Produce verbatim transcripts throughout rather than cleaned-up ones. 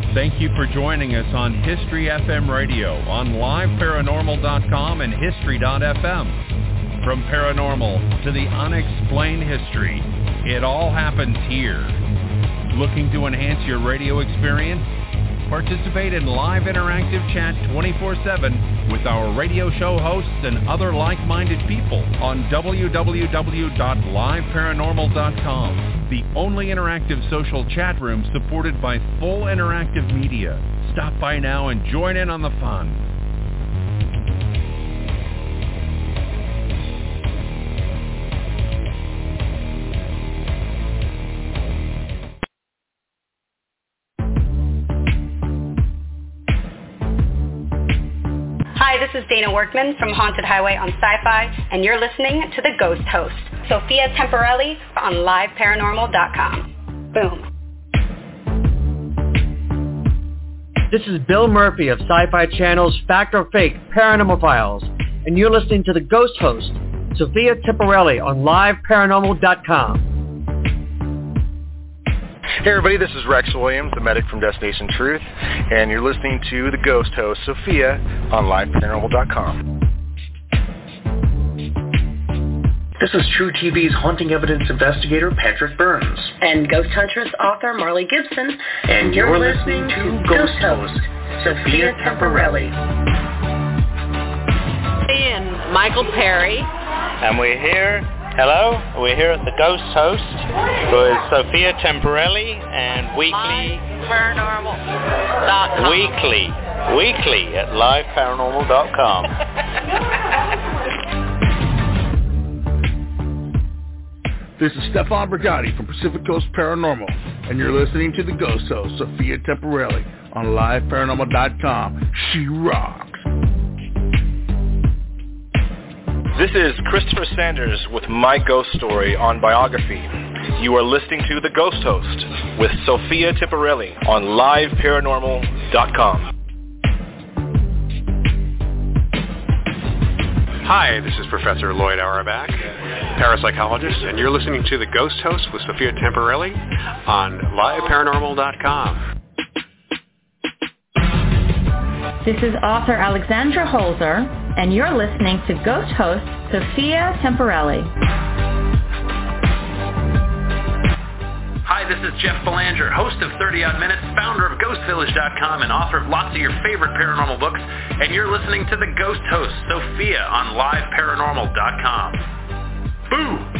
Thank you for joining us on History F M Radio on live paranormal dot com and history dot f m. From paranormal to the unexplained history, it all happens here. Looking to enhance your radio experience? Participate in live interactive chat twenty-four seven with our radio show hosts and other like-minded people on w w w dot live paranormal dot com, the only interactive social chat room supported by full interactive media. Stop by now and join in on the fun. Hi, this is Dana Workman from Haunted Highway on Sci-Fi, and you're listening to The Ghost Host, Sophia Temporelli on live paranormal dot com. Boom. This is Bill Murphy of Sci-Fi Channel's Fact or Fake Paranormal Files, and you're listening to The Ghost Host, Sophia Temporelli on live paranormal dot com. Hey everybody, this is Rex Williams, the medic from Destination Truth, and you're listening to The Ghost Host, Sophia, on live paranormal dot com. This is True T V's haunting evidence investigator, Patrick Burns. And Ghost Huntress author, Marley Gibson. And, and you're, you're listening, listening to Ghost Host, Sophia Temporelli. And Michael Perry. And we're here. Hello, we're here at the Ghost Host with Sophia Temporelli and weekly paranormal dot com. Weekly, weekly at live paranormal dot com. This is Stefan Brigatti from Pacific Coast Paranormal, and you're listening to the Ghost Host, Sophia Temporelli, on live paranormal dot com. She rocks. This is Christopher Sanders with My Ghost Story on Biography. You are listening to The Ghost Host with Sophia Temporelli on live paranormal dot com. Hi, this is Professor Lloyd Auerbach, parapsychologist, and you're listening to The Ghost Host with Sophia Temporelli on live paranormal dot com. This is author Alexandra Holzer, and you're listening to Ghost Host Sophia Temporelli. Hi, this is Jeff Belanger, host of thirty odd minutes, founder of ghost village dot com, and author of lots of your favorite paranormal books, and you're listening to The Ghost Host Sophia on live paranormal dot com. Boo!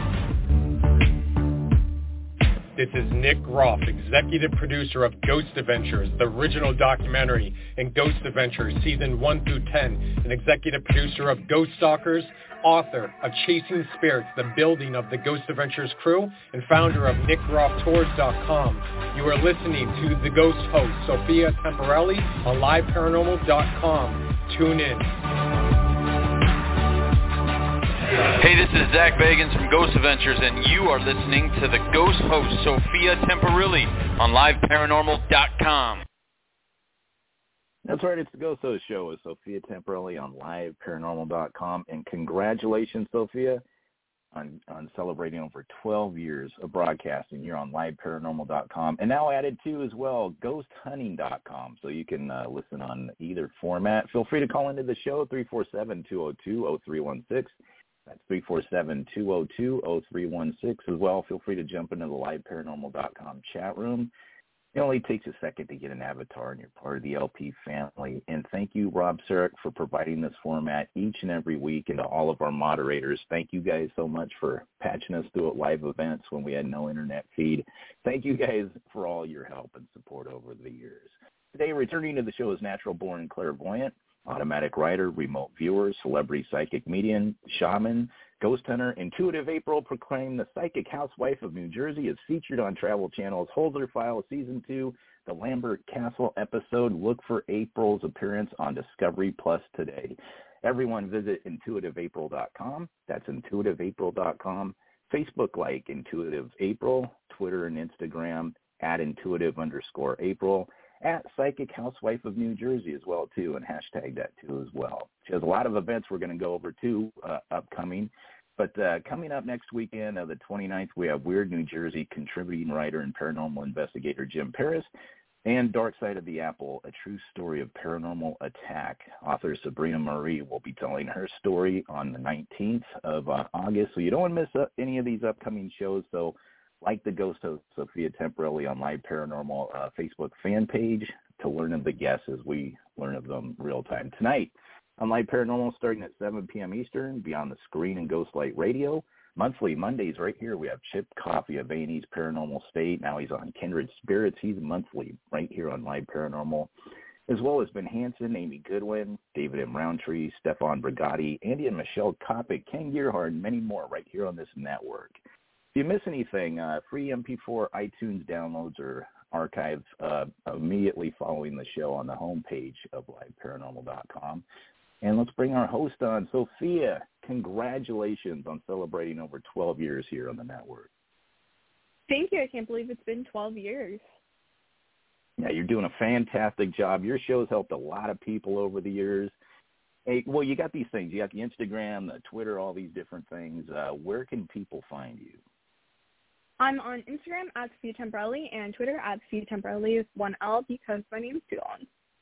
This is Nick Groff, executive producer of Ghost Adventures, the original documentary, and Ghost Adventures Season one through ten, and executive producer of Ghost Stalkers, author of Chasing Spirits, the building of the Ghost Adventures crew, and founder of nick groff tours dot com. You are listening to The Ghost Host, Sophia Temporelli, on live paranormal dot com. Tune in. Hey, this is Zach Bagans from Ghost Adventures, and you are listening to the Ghost Host, Sophia Temporelli, on live paranormal dot com. That's right, it's the Ghost Host Show with Sophia Temporelli on live paranormal dot com, and congratulations, Sophia, on, on celebrating over twelve years of broadcasting here on live paranormal dot com, and now added to as well, ghost hunting dot com, so you can uh, listen on either format. Feel free to call into the show, three four seven, two oh two, oh three one six. That's three four seven, two oh two, oh three one six as well. Feel free to jump into the live paranormal dot com chat room. It only takes a second to get an avatar, and you're part of the L P family. And thank you, Rob Sarek, for providing this format each and every week, and to all of our moderators. Thank you guys so much for patching us through at live events when we had no internet feed. Thank you guys for all your help and support over the years. Today, returning to the show is natural-born clairvoyant, automatic writer, remote viewer, celebrity psychic medium, shaman, ghost hunter, intuitive April, proclaimed the psychic housewife of New Jersey, is featured on Travel Channel's Holzer Files Season two, the Lambert Castle episode. Look for April's appearance on Discovery Plus today. Everyone visit intuitive april dot com. That's intuitive april dot com. Facebook like Intuitive April, Twitter and Instagram at intuitive underscore April. At Psychic Housewife of New Jersey as well, too, and hashtag that, too, as well. She has a lot of events we're going to go over, too, uh, upcoming. But uh, coming up next weekend, uh, the twenty-ninth, we have Weird New Jersey contributing writer and paranormal investigator Jim Paris. And Dark Side of the Apple, a true story of paranormal attack. Author Sabrina Marie will be telling her story on the nineteenth of uh, August. So you don't want to miss uh, any of these upcoming shows. So like the Ghost Host, Sophia Temporelli on Live Paranormal uh, Facebook fan page to learn of the guests as we learn of them real time. Tonight on Live Paranormal starting at seven p.m. Eastern, Beyond the Screen and Ghostlight Radio. Monthly, Mondays right here, we have Chip Coffey of A and E's Paranormal State. Now he's on Kindred Spirits. He's monthly right here on Live Paranormal, as well as Ben Hansen, Amy Goodwin, David M. Roundtree, Stefan Brigatti, Andy and Michelle Kopic, Ken Gearhart, and many more right here on this network. If you miss anything, uh, free M P four iTunes downloads or archives uh, immediately following the show on the homepage of live paranormal dot com. And let's bring our host on, Sophia. Congratulations on celebrating over twelve years here on the network. Thank you. I can't believe it's been twelve years. Yeah, you're doing a fantastic job. Your show's helped a lot of people over the years. Hey, well, you got these things. You got the Instagram, the Twitter, all these different things. Uh, where can people find you? I'm on Instagram at Sophia Temporelli and Twitter at Sophia Temporelli with one L because my name's too long.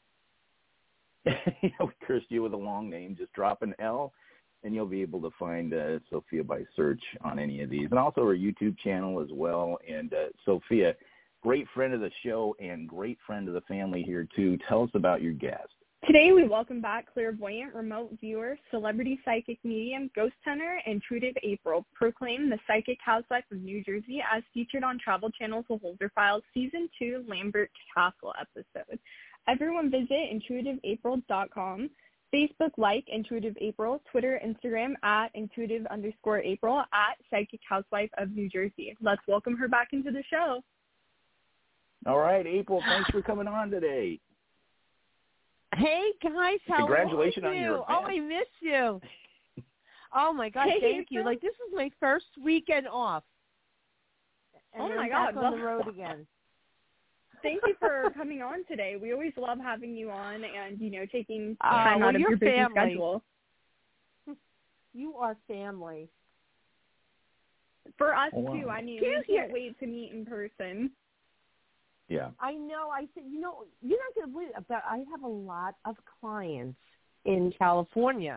You know, we cursed you with a long name. Just drop an L, and you'll be able to find uh, Sophia by search on any of these. And also our YouTube channel as well. And uh, Sophia, great friend of the show and great friend of the family here, too. Tell us about your guest. Today we welcome back clairvoyant, remote viewer, celebrity psychic medium, ghost hunter, Intuitive April, proclaimed the psychic housewife of New Jersey as featured on Travel Channel's The Holder Files Season two Lambert Castle episode. Everyone visit intuitive april dot com, Facebook like Intuitive April, Twitter, Instagram at intuitive underscore April, at Psychic Housewife of New Jersey. Let's welcome her back into the show. All right, April, thanks for coming on today. Hey, guys, how Congratulations are you? on your event. Oh, I miss you. Oh, my God, hey, thank April. you. Like, this is my first weekend off. And oh, my I'm God. back on well, the road again. Thank you for coming on today. We always love having you on and, you know, taking Uh, time well, out of you're your busy family. schedule. You are family. For us, Oh, wow. too. I mean, Can't we can't hear- wait to meet in person. Yeah. I know. I said, you know, you're not going to believe it, but I have a lot of clients in California.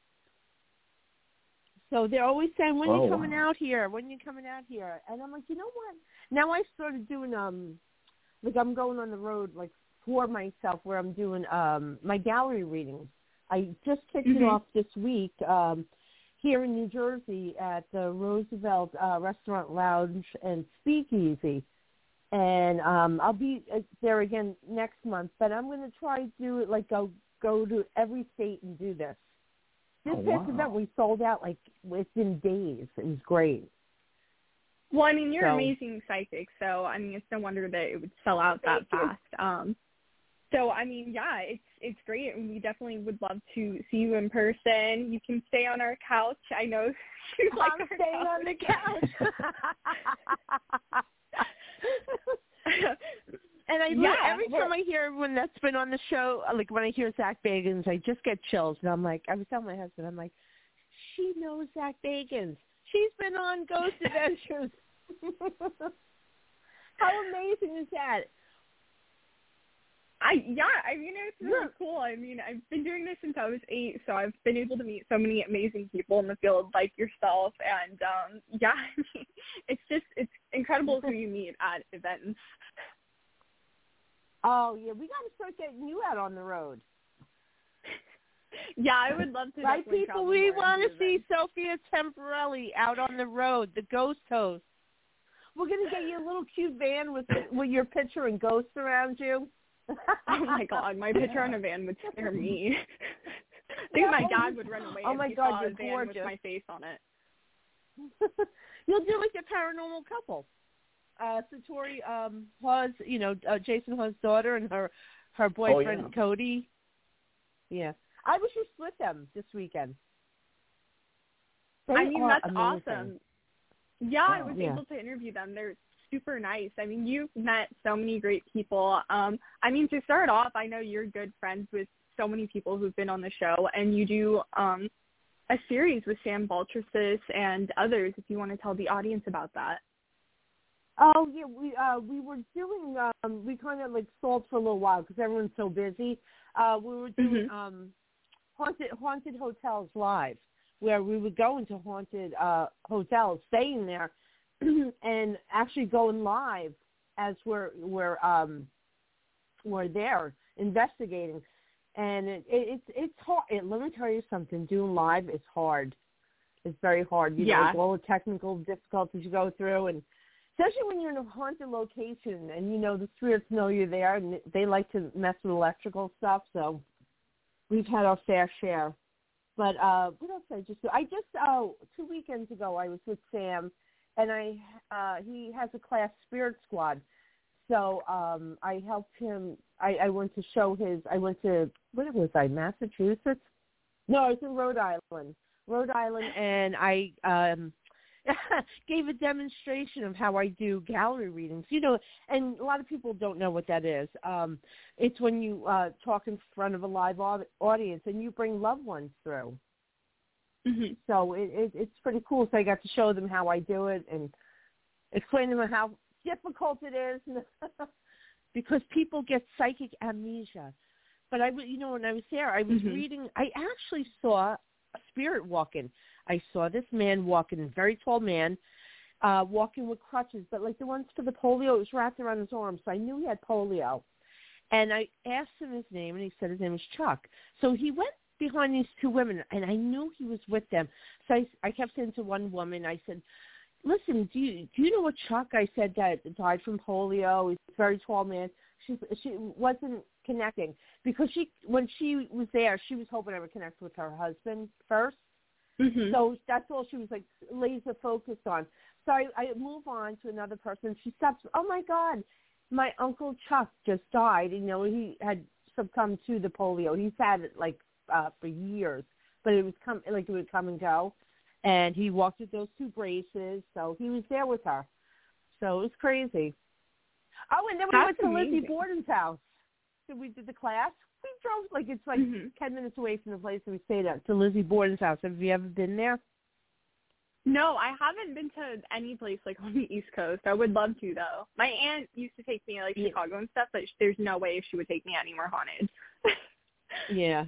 So they're always saying, when Oh, are you coming wow. out here? When are you coming out here? And I'm like, you know what? Now I started doing, um, like I'm going on the road, like for myself, where I'm doing um, my gallery readings. I just kicked Mm-hmm. it off this week um, here in New Jersey at the Roosevelt uh, Restaurant Lounge and Speakeasy. And um, I'll be uh, there again next month, but I'm going to try to do it like go go to every state and do this. This Oh, past wow. event we sold out like within days. It was great. Well, I mean, you're So- an amazing psychic, so, I mean, it's no wonder that it would sell out that fast. Um, so, I mean, yeah, it's it's great, and we definitely would love to see you in person. You can stay on our couch. I know you like I'm our staying couch. on the couch. And I Yeah, look, every we're- time I hear everyone that's been on the show, like when I hear Zach Bagans, I just get chills. And I'm like, I was telling my husband, I'm like, she knows Zach Bagans. She's been on Ghost Adventures. How amazing is that? I yeah, I mean it's really cool. I mean I've been doing this since I was eight, so I've been able to meet so many amazing people in the field like yourself, and um, yeah, I mean, it's just it's incredible who you meet at events. Oh yeah, we got to start getting you out on the road. Yeah, I would love to. Right, definitely people, travel we more want to and do see events. Sophia Temporelli out on the road, the Ghost Host. We're gonna get you a little cute van with with your picture and ghosts around you. Oh my God, my picture on a van would scare me. I think my dad would run away Oh if my he God, saw you're a van gorgeous. with my face on it. You'll do like a paranormal couple. Uh, Satori um, Hawes, you know, uh, Jason Hawes' daughter and her her boyfriend Oh, yeah. Cody. Yeah, I wish you split them this weekend. They I mean, are that's amazing. awesome. Yeah, I was Yeah. able to interview them. They're super nice. I mean, you've met so many great people. Um, I mean, to start off, I know you're good friends with so many people who've been on the show, and you do um, a series with Sam Baltrusis and others, if you want to tell the audience about that. Oh yeah, we uh, we were doing. Um, we kind of like stalled for a little while because everyone's so busy. Uh, we were doing Mm-hmm. um, haunted haunted hotels live, where we would go into haunted uh, hotels, staying there, and actually going live as we're we're um, we're there investigating. And it, it, it's it's hard. It, let me tell you something. Doing live is hard. It's very hard. You Yeah. know, like all the technical difficulties you go through, and especially when you're in a haunted location and, you know, the spirits know you're there and they like to mess with electrical stuff. So we've had our fair share. But uh, what else did I just do? I just, oh, two weekends ago I was with Sam, and I uh, he has a class Spirit Squad. So um, I helped him. I, I went to show his, I went to, what was I, Massachusetts? No, I was in Rhode Island. Rhode Island, and I um, gave a demonstration of how I do gallery readings. You know, and a lot of people don't know what that is. Um, it's when you uh, talk in front of a live audience and you bring loved ones through. Mm-hmm. So it, it, it's pretty cool. So I got to show them how I do it and explain to them how difficult it is because people get psychic amnesia. But I, you know, when I was there, I was mm-hmm. reading. I actually saw a spirit walking. I saw this man walking, a very tall man, uh, walking with crutches, but like the ones for the polio, it was wrapped around his arm, so I knew he had polio. And I asked him his name, and he said his name was Chuck. So he went behind these two women, and I knew he was with them. So I, I kept saying to one woman, I said, listen, do you, do you know what Chuck, I said, that died from polio? He's a very tall man. She, she wasn't connecting because she, when she was there, she was hoping I would connect with her husband first. Mm-hmm. So that's all she was like laser focused on. So I, I move on to another person. She stops. Oh my God, my Uncle Chuck just died. You know, he had succumbed to the polio. He's had it like uh, for years, but it was come like it would come and go. And he walked with those two braces, so he was there with her. So it was crazy. Oh, and then we That's went to amazing. Lizzie Borden's house. So we did the class. We drove, like, it's like mm-hmm. ten minutes away from the place that we stayed at, to Lizzie Borden's house. Have you ever been there? No, I haven't been to any place, like, on the East Coast. I would love to, though. My aunt used to take me, like, yeah. Chicago and stuff, but there's no way she would take me anywhere haunted. Yeah.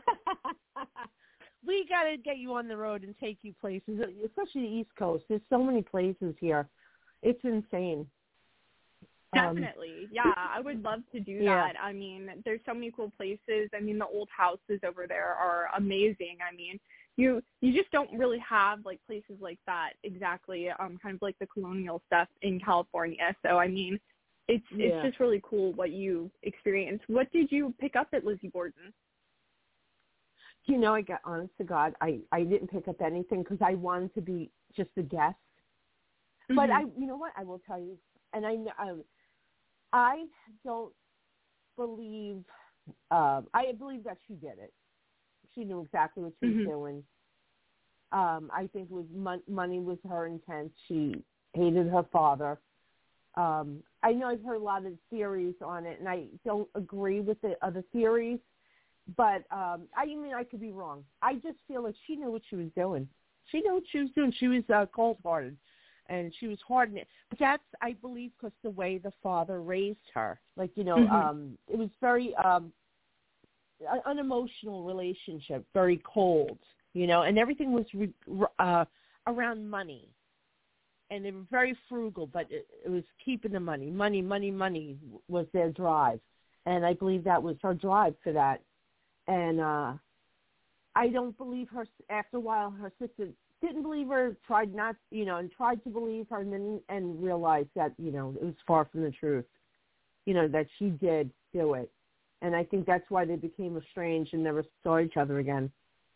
We got to get you on the road and take you places, especially the East Coast. There's so many places here. It's insane. Definitely. Um, yeah, I would love to do yeah. that. I mean, there's so many cool places. I mean, the old houses over there are amazing. I mean, you you just don't really have, like, places like that exactly, um, kind of like the colonial stuff in California. So, I mean, it's yeah. it's just really cool what you experienced. What did you pick up at Lizzie Borden? You know, I got, honest to God, I, I didn't pick up anything because I wanted to be just a guest. Mm-hmm. But I, you know what, I will tell you, and I, I, I don't believe, uh, I believe that she did it. She knew exactly what she mm-hmm. was doing. Um, I think it was mon- money was her intent. She hated her father. Um, I know I've heard a lot of theories on it, and I don't agree with the other theories. But um, I mean, I could be wrong. I just feel like she knew what she was doing. She knew what she was doing. She was uh, cold-hearted, and she was hard. But that's, I believe, because the way the father raised her. Like, you know, mm-hmm. um, it was very um, an unemotional relationship, very cold, you know, and everything was re- uh, around money. And they were very frugal, but it, it was keeping the money. Money, money, money was their drive. And I believe that was her drive for that. And uh, I don't believe her. After a while, her sister didn't believe her, tried not, you know, and tried to believe her, and then and realized that, you know, it was far from the truth, you know, that she did do it. And I think that's why they became estranged and never saw each other again.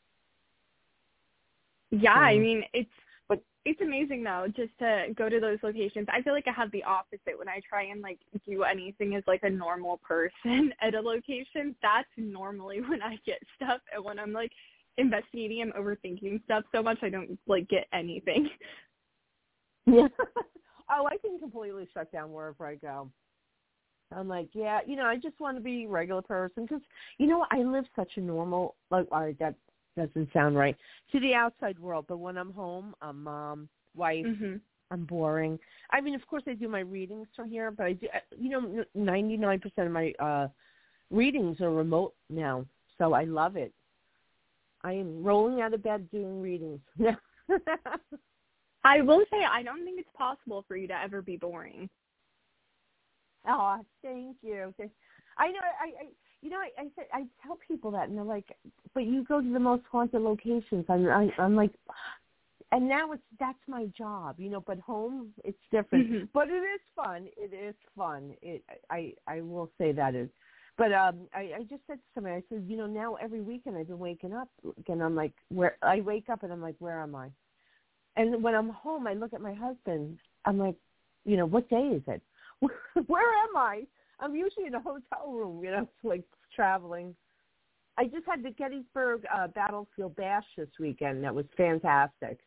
Yeah, um, I mean, it's but it's amazing, though, just to go to those locations. I feel like I have the opposite when I try and, like, do anything as, like, a normal person at a location. That's normally when I get stuff. And when I'm, like, investigating and overthinking stuff so much, I don't, like, get anything. Yeah. Oh, I can completely shut down wherever I go. I'm like, yeah, you know, I just want to be a regular person because, you know, I live such a normal, like, all right, that doesn't sound right, to the outside world. But when I'm home, I'm mom, wife, mm-hmm. I'm boring. I mean, of course, I do my readings from here, but I do, you know, ninety-nine percent of my uh, readings are remote now, so I love it. I am rolling out of bed doing readings. I will say, I don't think it's possible for you to ever be boring. Oh, thank you. I know, I, I you know, I, I, I tell people that, and they're like, but you go to the most haunted locations. I'm, I, I'm like, and now it's that's my job, you know. But home, it's different. Mm-hmm. But it is fun. It is fun. It, I, I will say that is. But um, I, I just said to somebody, I said, you know, now every weekend I've been waking up, and I'm like, where I wake up and I'm like, where am I? And when I'm home, I look at my husband. I'm like, you know, what day is it? Where am I? I'm usually in a hotel room, you know, like traveling. I just had the Gettysburg uh, Battlefield Bash this weekend. That was fantastic.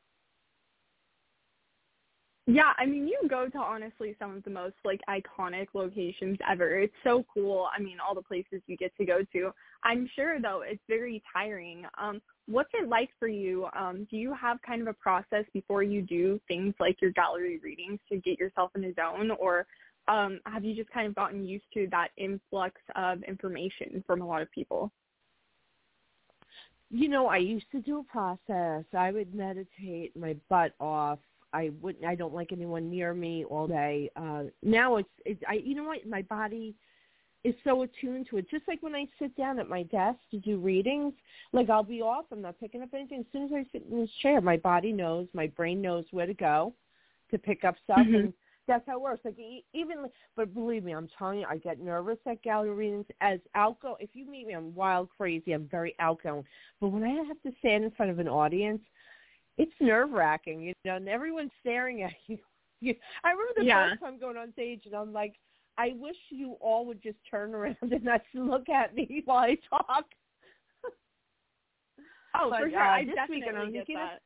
Yeah, I mean, you go to honestly some of the most like iconic locations ever. It's so cool. I mean, all the places you get to go to. I'm sure though it's very tiring. Um, what's it like for you? Um, do you have kind of a process before you do things like your gallery readings to get yourself in a zone, or um, have you just kind of gotten used to that influx of information from a lot of people? You know, I used to do a process. I would meditate my butt off. I wouldn't. I don't like anyone near me all day. Uh, now it's, it's. I. You know what? My body is so attuned to it. Just like when I sit down at my desk to do readings, like I'll be off. I'm not picking up anything. As soon as I sit in this chair, my body knows. My brain knows where to go to pick up stuff, mm-hmm. and that's how it works. Like even. But believe me, I'm telling you, I get nervous at gallery readings. As outgoing, if you meet me, I'm wild, crazy. I'm very outgoing. But when I have to stand in front of an audience, it's nerve-wracking, you know, and everyone's staring at you. I remember the yeah. first time going on stage, and I'm like, I wish you all would just turn around and not look at me while I talk. Oh, but, for sure. Uh, I this definitely weekend, I'm get thinking, that.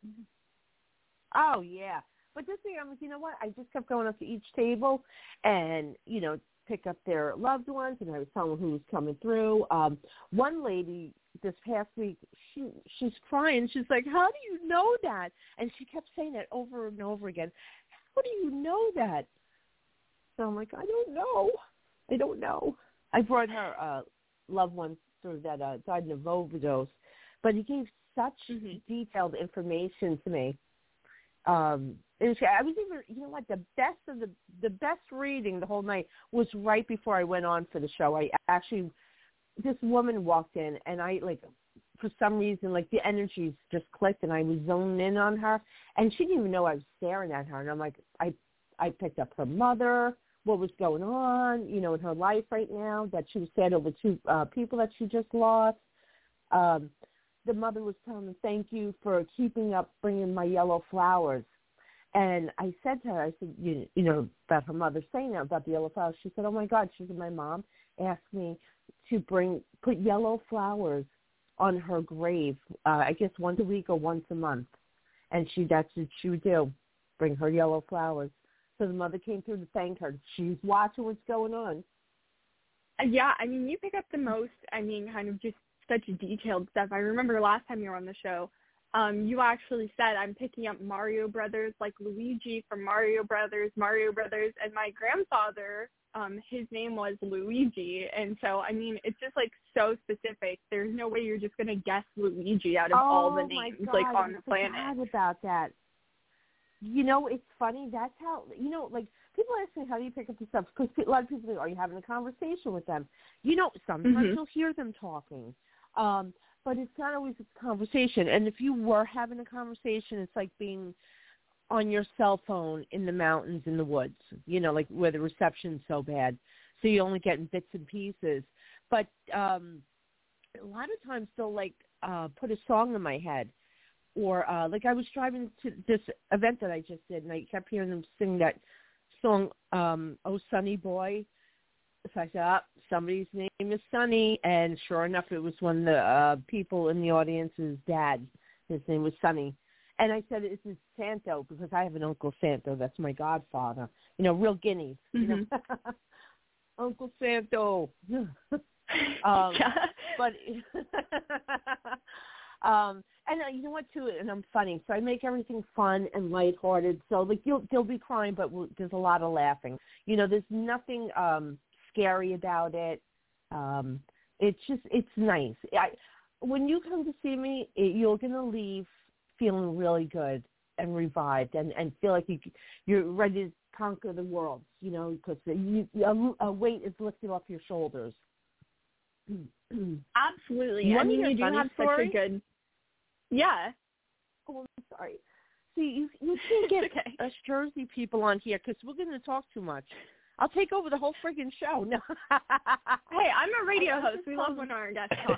Oh, yeah. But this week, I'm like, you know what? I just kept going up to each table and, you know, pick up their loved ones, and I was telling them who was coming through. Um, one lady this past week, she she's crying. She's like, how do you know that? And she kept saying that over and over again. How do you know that? So I'm like, I don't know. I don't know. I brought her uh, loved one through that uh, died of overdose, but he gave such mm-hmm. detailed information to me. Um, it was, I was even, you know what, the best of the the best reading the whole night was right before I went on for the show. I actually, this woman walked in, and I, like, for some reason, like, the energies just clicked, and I was zoned in on her, and she didn't even know I was staring at her, and I'm like, I, I picked up her mother, what was going on, you know, in her life right now, that she was sad over two uh, people that she just lost. Um, the mother was telling me, thank you for keeping up, bringing my yellow flowers. And I said to her, I said, you, you know, about her mother saying that, about the yellow flowers. She said, oh, my God. She said, my mom asked me to bring, put yellow flowers on her grave, uh, I guess once a week or once a month. And she that's what she would do, bring her yellow flowers. So the mother came through to thank her. She's watching what's going on. Yeah, I mean, you pick up the most, I mean, kind of just such detailed stuff. I remember last time you were on the show, um, you actually said, I'm picking up Mario Brothers, like Luigi from Mario Brothers, Mario Brothers, and my grandfather, um, his name was Luigi, and so, I mean, it's just, like, so specific. There's no way you're just going to guess Luigi out of oh, all the names, God, like, on I the planet. I forgot about that. You know, it's funny. That's how, you know, like, people ask me, how do you pick up the stuff? Because a lot of people think, are you having a conversation with them? You know, sometimes mm-hmm. you'll hear them talking. Um, but it's not always a conversation. And if you were having a conversation, it's like being on your cell phone in the mountains, in the woods, you know, like where the reception's so bad. So you're only getting bits and pieces. But um, a lot of times they'll, like, uh, put a song in my head. Or, uh, like, I was driving to this event that I just did, and I kept hearing them sing that song, um, Oh, Sonny Boy. So I said, oh, somebody's name is Sonny. And sure enough, it was one of the uh, people in the audience's dad. His name was Sonny. And I said, this is Santo, because I have an Uncle Santo. That's my godfather. You know, real guineas. Mm-hmm. You know? Uncle Santo. um, yeah. But... um, and uh, you know what, too, and I'm funny, so I make everything fun and lighthearted. So, like, you'll, you'll be crying, but we'll, there's a lot of laughing. You know, there's nothing um, scary about it. Um, it's just, it's nice. I, when you come to see me, it, you're going to leave feeling really good and revived and, and feel like you, you're ready to conquer the world, you know, because you, a, a weight is lifted off your shoulders. Absolutely. You I mean, you do have story? such a good... Yeah. Oh, I'm sorry. See, you, you can't get okay. us Jersey people on here because we're going to talk too much. I'll take over the whole friggin' show. No. Hey, I'm a radio host. We love when our guests talk.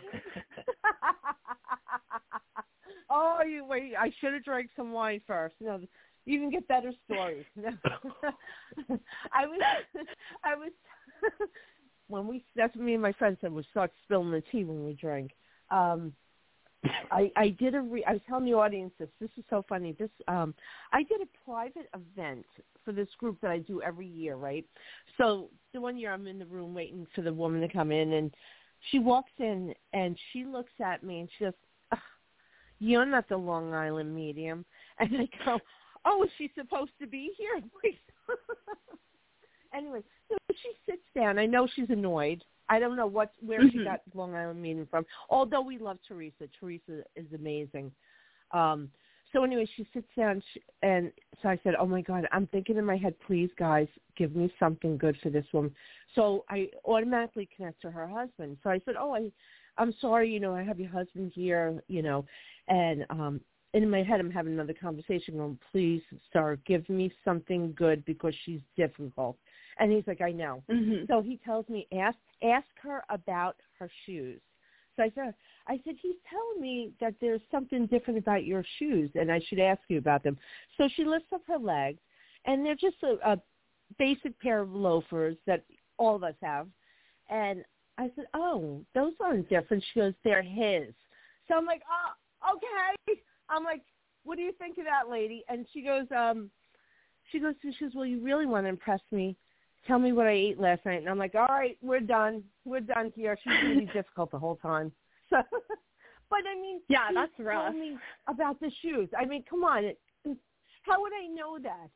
Oh, you wait! I should have drank some wine first. No, you can get better stories. I was, I was. When we, that's what me and my friends said, we start spilling the tea when we drink. Um, I, I did a. Re, I was telling the audience this. This is so funny. This, um, I did a private event for this group that I do every year, right? So the one year I'm in the room waiting for the woman to come in, and she walks in and she looks at me and she goes, "You're not the Long Island medium." And I go, "Oh, is she supposed to be here?" Anyway, so she sits down. I know she's annoyed. I don't know what where mm-hmm. she got Long Island medium from, although we love Teresa. Teresa is amazing. Um, so anyway, she sits down, she, and so I said, "Oh, my God, I'm thinking in my head, please, guys, give me something good for this woman." So I automatically connect to her husband. So I said, "Oh, I, I'm sorry, you know, I have your husband here, you know," and um, in my head I'm having another conversation going, "Please, sir, give me something good because she's difficult." And he's like, "I know." Mm-hmm. So he tells me, ask ask her about her shoes. So I said, I said, he's telling me that there's something different about your shoes, and I should ask you about them. So she lifts up her legs, and they're just a, a basic pair of loafers that all of us have. And I said, "Oh, those aren't different." She goes, "They're his." So I'm like, "Oh, okay." I'm like, "What do you think of that, lady?" And she goes, um, she goes, she goes, "Well, you really want to impress me. Tell me what I ate last night." And I'm like, "All right, we're done. We're done here." She's going to be difficult the whole time. So, but I mean, yeah, that's rough. Told me about the shoes. I mean, come on. It, how would I know that?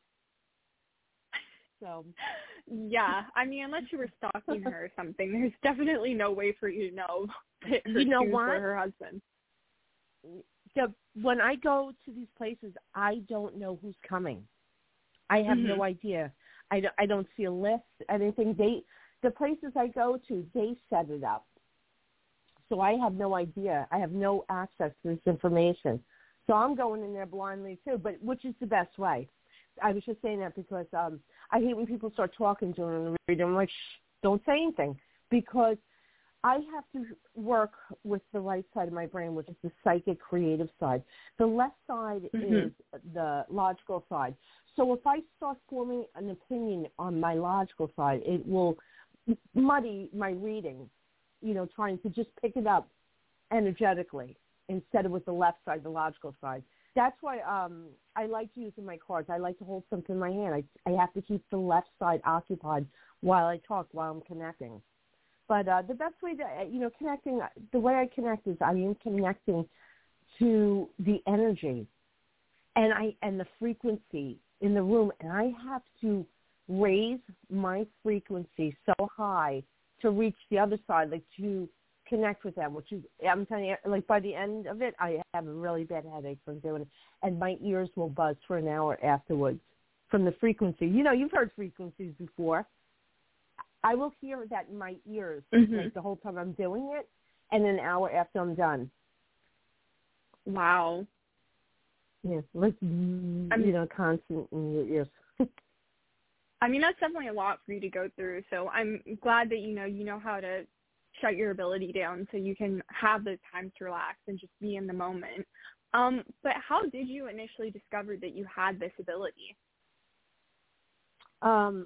So, yeah, I mean, unless you were stalking her or something, there's definitely no way for you to know that her you know shoes what? were her husband. The, when I go to these places, I don't know who's coming. I have mm-hmm. no idea. I don't, I don't see a list, anything. They, the places I go to, they set it up. So I have no idea. I have no access to this information. So I'm going in there blindly too, but which is the best way. I was just saying that because um, I hate when people start talking during the reading. I'm like, shh, don't say anything, because I have to work with the right side of my brain, which is the psychic creative side. The left side mm-hmm. is the logical side. So if I start forming an opinion on my logical side, it will muddy my reading, you know, trying to just pick it up energetically instead of with the left side, the logical side. That's why um, I like using my cards. I like to hold something in my hand. I, I have to keep the left side occupied while I talk, while I'm connecting. But uh, the best way to, you know, connecting, the way I connect is I am connecting to the energy and I and the frequency in the room, and I have to raise my frequency so high to reach the other side, like to connect with them, which is, I'm telling you, like by the end of it, I have a really bad headache from doing it, and my ears will buzz for an hour afterwards from the frequency. You know, you've heard frequencies before. I will hear that in my ears mm-hmm. like the whole time I'm doing it, and an hour after I'm done. Wow. Yeah, like, you know, constant in your ears. I mean, that's definitely a lot for you to go through, so I'm glad that, you know, you know how to shut your ability down so you can have those times to relax and just be in the moment. Um, but how did you initially discover that you had this ability? Um,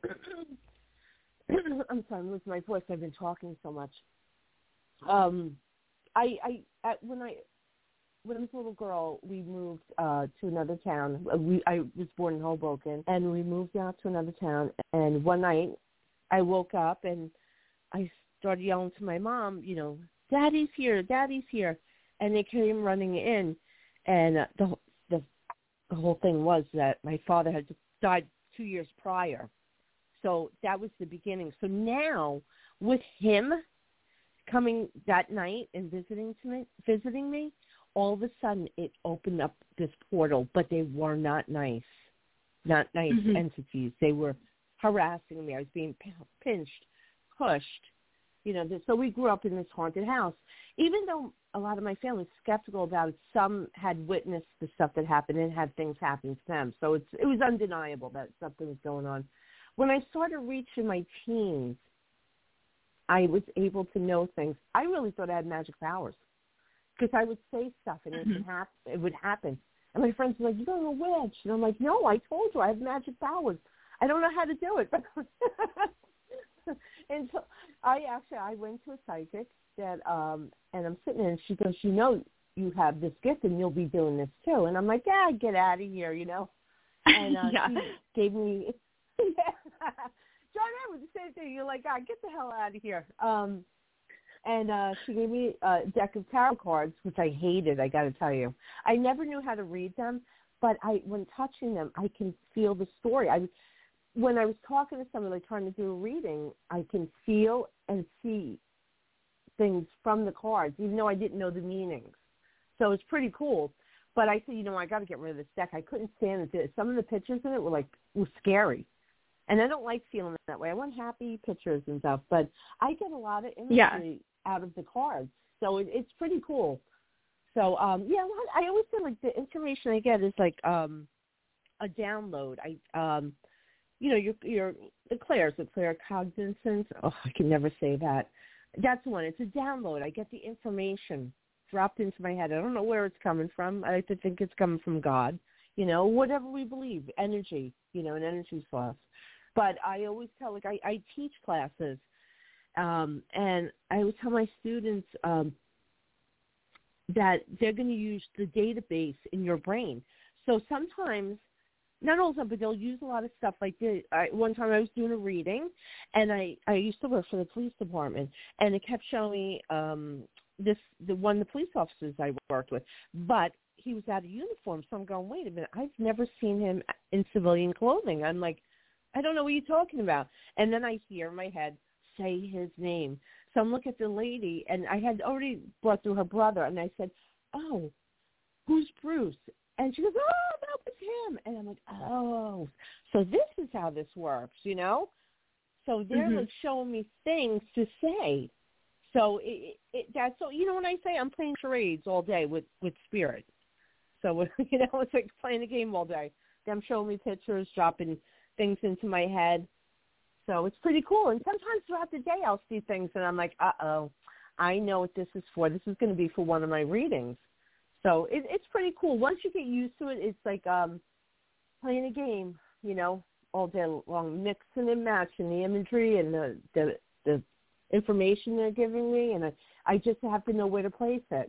I'm sorry, I'm losing my voice. I've been talking so much. Um, I, I, at, when I, when I was a little girl, we moved uh, to another town. We, I was born in Hoboken, and we moved out to another town. And one night, I woke up and I started yelling to my mom, you know, "Daddy's here, Daddy's here." and they came running in, and uh, the, the the whole thing was that my father had died two years prior. So that was the beginning. So now, with him coming that night and visiting to me, visiting me, all of a sudden it opened up this portal, but they were not nice, not nice mm-hmm. entities. They were harassing me. I was being p- pinched, pushed. You know, so we grew up in this haunted house. Even though a lot of my family was skeptical about it, some had witnessed the stuff that happened and had things happen to them. So it's it was undeniable that something was going on. When I started reaching my teens, I was able to know things. I really thought I had magic powers because I would say stuff and it, would hap- it would happen. And my friends were like, "You're a witch." And I'm like, "No, I told you I have magic powers. I don't know how to do it." And so I actually, I went to a psychic that, um, and I'm sitting there and she goes, "You know, you have this gift and you'll be doing this too." And I'm like, "Yeah, get out of here," you know. And uh, yeah. she gave me, yeah. John, I was the same thing. You're like, "God, get the hell out of here." Um, and uh, she gave me a deck of tarot cards, which I hated, I got to tell you. I never knew how to read them, but I, when touching them, I can feel the story. I When I was talking to somebody, like trying to do a reading, I can feel and see things from the cards, even though I didn't know the meanings. So it's pretty cool. But I said, you know, I got to get rid of this deck. I couldn't stand it. Some of the pictures in it were like were scary. And I don't like feeling that way. I want happy pictures and stuff. But I get a lot of imagery yeah. out of the cards. So it, it's pretty cool. So, um, yeah, I always feel like the information I get is like um, a download. I, um, you know, your your the clairs, the claircognizance. Oh, I can never say that. That's one. It's a download. I get the information dropped into my head. I don't know where it's coming from. I like to think it's coming from God. You know, whatever we believe, energy. You know, an energy source. But I always tell, like, I, I teach classes, um, and I always tell my students um, that they're going to use the database in your brain. So sometimes, not all the time, but they'll use a lot of stuff like this. I, one time I was doing a reading, and I, I used to work for the police department, and it kept showing me um, this the one of the police officers I worked with, but he was out of uniform. So I'm going, wait a minute, I've never seen him in civilian clothing. I'm like, I don't know what you're talking about. And then I hear in my head, say his name. So I'm looking at the lady, and I had already brought through her brother, and I said, oh, who's Bruce? And she goes, oh, that was him. And I'm like, oh, so this is how this works, you know? So they're mm-hmm. like showing me things to say. So it, it, that's so, you know, when I say I'm playing charades all day with, with spirit. So, you know, it's like playing a game all day. Them showing me pictures, dropping things into my head. So it's pretty cool. And sometimes throughout the day I'll see things and I'm like, uh-oh, I know what this is for. This is going to be for one of my readings. So it, it's pretty cool. Once you get used to it, it's like um, playing a game, you know, all day long, mixing and matching the imagery and the, the, the information they're giving me. And I, I just have to know where to place it.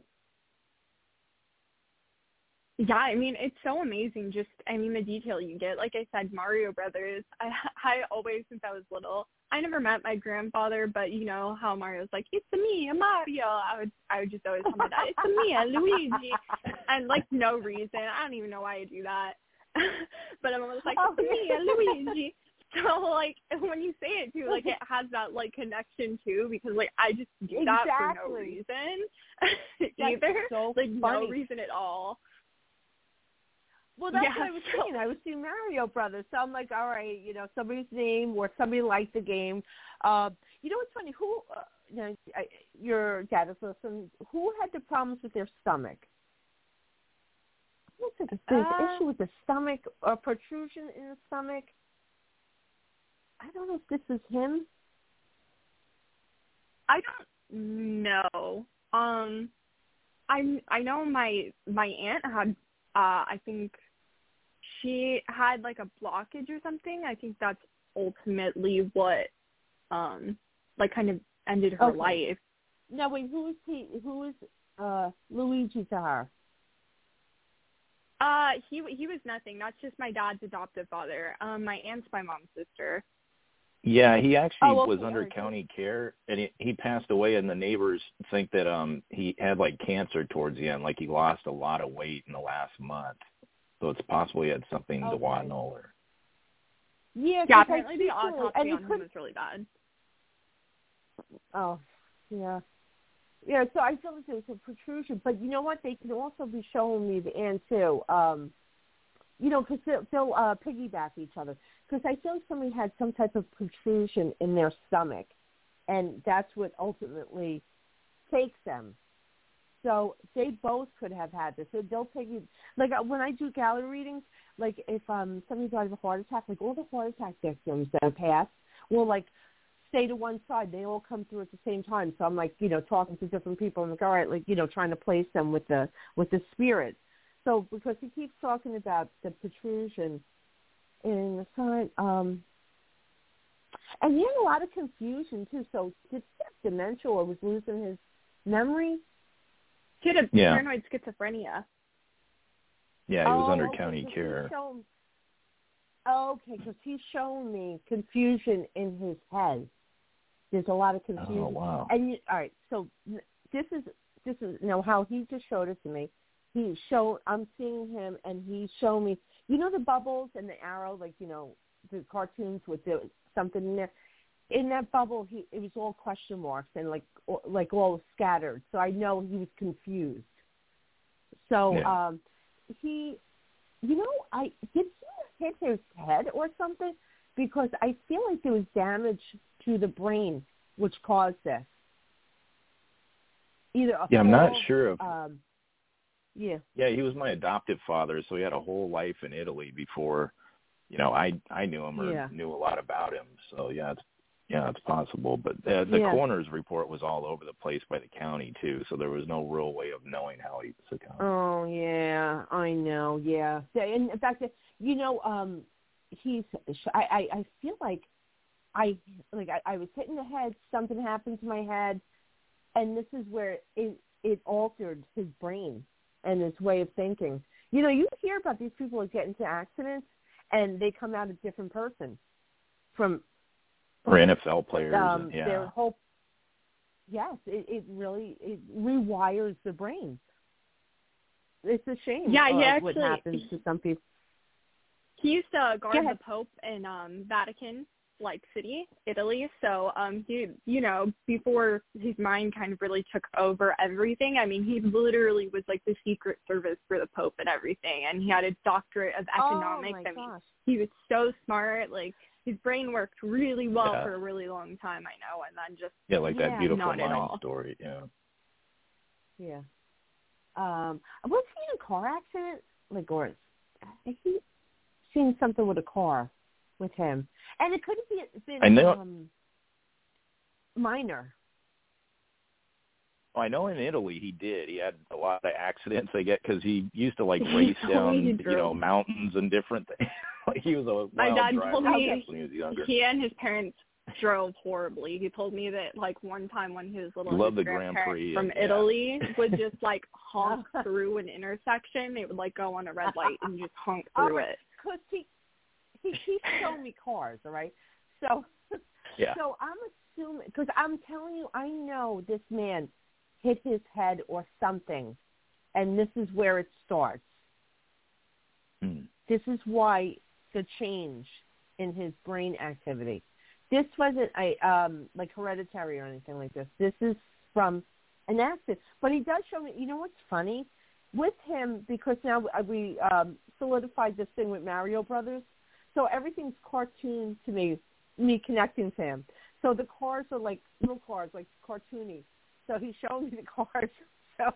Yeah, I mean, it's so amazing just, I mean, the detail you get. Like I said, Mario Brothers, I, I always, since I was little, I never met my grandfather, but you know how Mario's like, it's me, Mario. I would I would just always come to that, it's me, Luigi. And like no reason. I don't even know why I do that. But I'm always like, it's me, Luigi. So like when you say it too, like it has that like connection too, because like I just do that exactly. for no reason either. So like funny. No reason at all. Well, that's yeah, what I was thinking. I was seeing Mario Brothers, so I'm like, all right, you know, somebody's name or somebody liked the game. Uh, you know what's funny? Who, uh, you know, I, your dad is listening. Who had the problems with their stomach? What's it? There's uh, an issue with the stomach or protrusion in the stomach. I don't know if this is him. I don't know. Um, I I know my my aunt had. Uh, I think she had like a blockage or something. I think that's ultimately what, um, like kind of ended her okay. life. No, wait, who is he? Who is uh, Luigi to her? Uh, he he was nothing. That's just my dad's adoptive father. Um, my aunt's my mom's sister. Yeah, he actually oh, okay. was under county care, and he, he passed away, and the neighbors think that um he had, like, cancer towards the end, like he lost a lot of weight in the last month. So it's possible he had something okay. duodenal or... Yeah, yeah apparently the autopsy on him was really bad. Oh, yeah. Yeah, so I feel like there's a protrusion. But you know what? They can also be showing me the end, too. Um, you know, because they'll, they'll uh, piggyback each other. Because I feel like somebody had some type of protrusion in their stomach, and that's what ultimately takes them. So they both could have had this. So they'll take you, like when I do gallery readings, like if um somebody died of a heart attack, like all the heart attack victims that have passed will like stay to one side. They all come through at the same time. So I'm like, you know, talking to different people. I'm like, all right, like, you know, trying to place them with the with the spirit. So because he keeps talking about the protrusion in the side, um, and he had a lot of confusion too. So did he have dementia or was losing his memory? He had a yeah. paranoid schizophrenia. Yeah, he was oh, under okay, county care. Shown, oh, okay, because he's showing me confusion in his head. There's a lot of confusion. Oh, wow. And you, all right, so this is this is you know how he just showed it to me. He showed I'm seeing him, and he showed me. You know the bubbles and the arrow, like you know the cartoons with the something in there. In that bubble, he it was all question marks and like like all scattered. So I know he was confused. So yeah. um, he, you know, I did he hit his head or something? Because I feel like there was damage to the brain which caused this. Either a yeah, fall, I'm not sure if. Um, yeah. Yeah, he was my adoptive father, so he had a whole life in Italy before, you know, I I knew him or yeah. knew a lot about him. So yeah, it's yeah, it's possible. But uh, the yeah. coroner's report was all over the place by the county too, so there was no real way of knowing how he succumbed. Oh yeah, I know. Yeah, and in fact, you know, um, he's. I, I I feel like I like I, I was hitting the head. Something happened to my head, and this is where it it altered his brain and his way of thinking. You know, you hear about these people that get into accidents and they come out a different person from. Or N F L players, um, and, yeah. Their whole, yes, it, it really it rewires the brain. It's a shame. Yeah, he uh, actually, what happens to some people. He used to guard the Pope in um, Vatican, like City, Italy. So um, he, you know, before his mind kind of really took over everything. I mean, he literally was like the Secret Service for the Pope and everything, and he had a doctorate of economics. Oh my I mean, gosh. he was so smart, like. His brain worked really well yeah. for a really long time, I know, and then just yeah, like yeah, that beautiful not mind story. Yeah. Yeah. Um, was he in a car accident? Like, or he seen something with a car with him, and it could have been I know. Um, minor. Well, I know in Italy he did. He had a lot of accidents they get because he used to like race down, you know, mountains and different things. Like he was a wild My dad driver told me when he was younger. He and his parents drove horribly. He told me that like one time when he was little, he loved his the Grand Prix from and, Italy yeah. would just like honk through an intersection. They would like go on a red light and just honk through right. it. Because he he he showed me cars, all right. So yeah. So I'm assuming because I'm telling you, I know this man hit his head or something, and this is where it starts. Hmm. This is why the change in his brain activity. This wasn't a um, like hereditary or anything like this. This is from an accident. But he does show me. You know what's funny with him, because now we um, solidified this thing with Mario Brothers. So everything's cartoon to me. Me connecting to him. So the cars are like little cars, like cartoony. So he's showing me the cars. So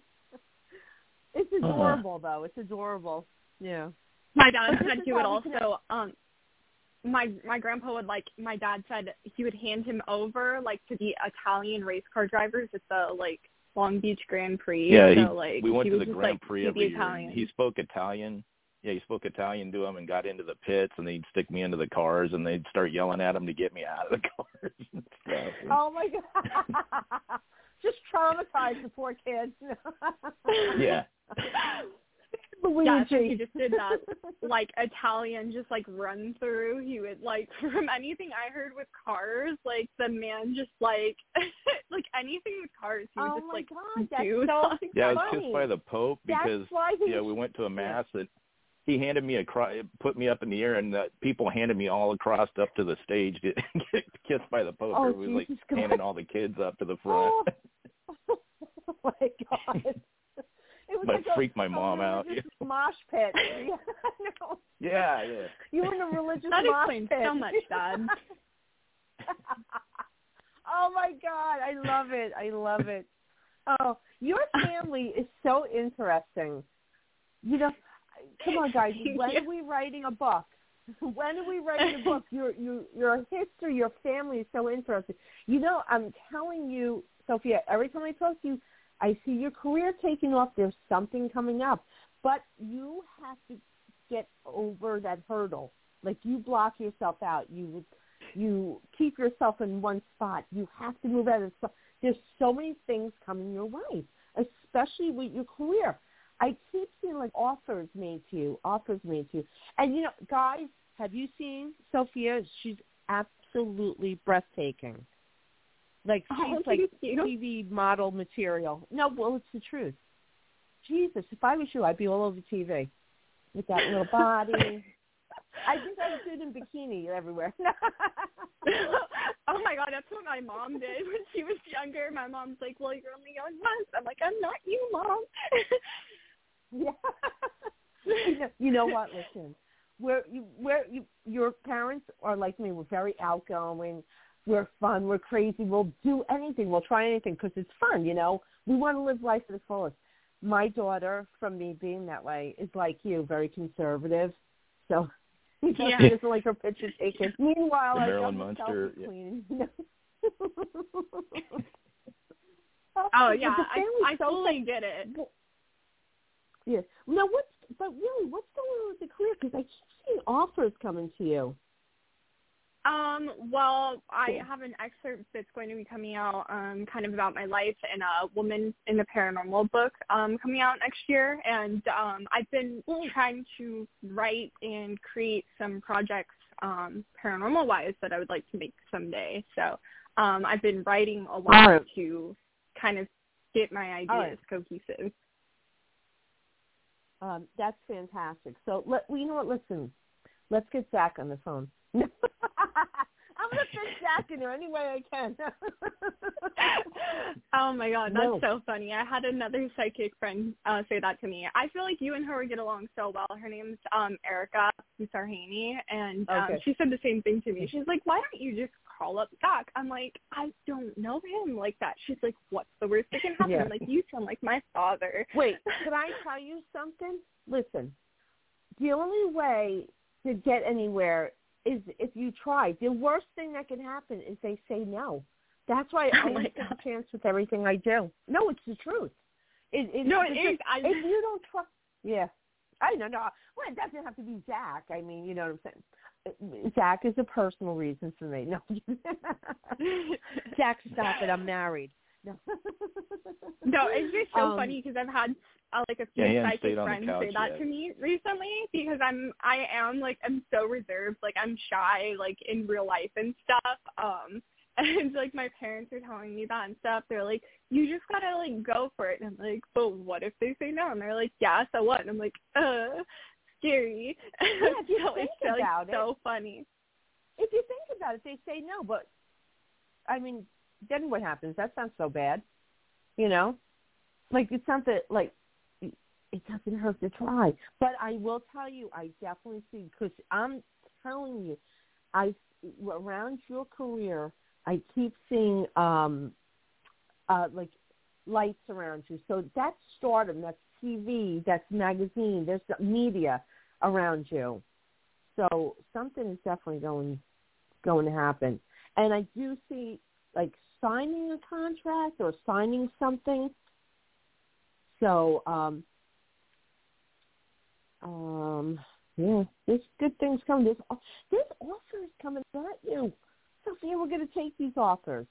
it's adorable, uh-huh. though. It's adorable. Yeah. My dad had to do it also. Um, my my grandpa would like. My dad said he would hand him over like to the Italian race car drivers at the like Long Beach Grand Prix. Yeah, so, he, like, we went he to was the just, Grand like, Prix the every year. Italian. He spoke Italian. Yeah, he spoke Italian to him and got into the pits, and they'd stick me into the cars, and they'd start yelling at him to get me out of the cars and stuff. Oh my God! Just traumatized the poor kids. Yeah. Yes, he just did that, like, Italian just, like, run through. He would, like, from anything I heard with cars, like, the man just, like, like, anything with cars, he would oh just, my like, God, that's do so something. Yeah, I was funny. kissed by the Pope because, yeah, we went to a mass that he handed me a, put me up in the air, and the people handed me all across up to the stage to get kissed by the Pope. Oh, It was, like, Jesus handing Christ. all the kids up to the front. Oh, oh my God. It was But like it freaked a, my mom a out. religious mosh pit. Yeah, no. Yeah, yeah. You were in a religious that mosh explains pit. so much, Dad. Oh my God, I love it. I love it. Oh, your family is so interesting. You know, come on, guys. When yeah. are we writing a book? When are we writing a book? Your your your history, your family is so interesting. You know, I'm telling you, Sophia. Every time I talk to you, I see your career taking off. There's something coming up, but you have to get over that hurdle. Like, you block yourself out. You you keep yourself in one spot. You have to move out of the spot. There's so many things coming your way, especially with your career. I keep seeing, like, offers made to you, offers made to you. And, you know, guys, have you seen Sophia? She's absolutely breathtaking. Like, she's oh, like you. T V model material. No, well, it's the truth. Jesus, if I was you, I'd be all over T V with that little body. I think I would do it in bikini everywhere. Oh, my God, that's what my mom did when she was younger. My mom's like, well, you're only young once. I'm like, I'm not you, Mom. Yeah. you, know, you know what? Listen, we're, you, we're, you, your parents are like me. We're very outgoing. We're fun. We're crazy. We'll do anything. We'll try anything because it's fun, you know. We want to live life to the fullest. My daughter, from me being that way, is like you, very conservative. So, you know, yeah. she doesn't like her picture taken. Meanwhile, the I Marilyn got myself Munster, yeah. clean. You know? Oh, yeah, I, I so totally get it. Yeah. Now, what's, but really, what's going on with the career? Because I keep seeing offers coming to you. Um, well, I have an excerpt that's going to be coming out um, kind of about my life in a Woman in the Paranormal book um, coming out next year. And um, I've been trying to write and create some projects um, paranormal-wise that I would like to make someday. So um, I've been writing a lot right. to kind of get my ideas right. cohesive. Um, that's fantastic. So, let, well, you know what, listen, let's get Zach on the phone. I'm going to fit Zach in there any way I can. Oh, my God. That's no. so funny. I had another psychic friend uh, say that to me. I feel like you and her would get along so well. Her name's um, Erica Sarhaney, and um, okay. she said the same thing to me. She's like, why don't you just call up Zach? I'm like, I don't know him like that. She's like, what's the worst that can happen? Yeah. I'm like, you sound like my father. Wait, can I tell you something? Listen, the only way to get anywhere is if you try. The worst thing that can happen is they say no. That's why I always take a chance with everything I do. No, it's the truth. It, it, no, it is. I, if you don't try, yeah. I don't know. Well, it doesn't have to be Zach. I mean, you know what I'm saying. Zach is a personal reason for me. No, Zach, stop it. I'm married. No, no, it's just so um, funny because I've had uh, like a few yeah, psychic friends say that yet. to me recently because I'm I am like I'm so reserved, like I'm shy, like in real life and stuff. Um, and like my parents are telling me that and stuff. They're like, you just gotta like go for it. And I'm like, but what if they say no? And they're like, yeah, so what? And I'm like, uh, scary. Yeah, if you so think it's about like, it, so funny. If you think about it, they say no, but I mean. Then what happens? That's not so bad, you know. Like it's not that like it doesn't hurt to try. But I will tell you, I definitely see because I'm telling you, I around your career, I keep seeing um, uh, like lights around you. So that's stardom. That's T V. That's magazine. There's media around you. So something is definitely going going to happen. And I do see like signing a contract or signing something. So, um, um, yeah, there's good things coming. There's, there's offers coming at you. Sophia, we're going to take these offers.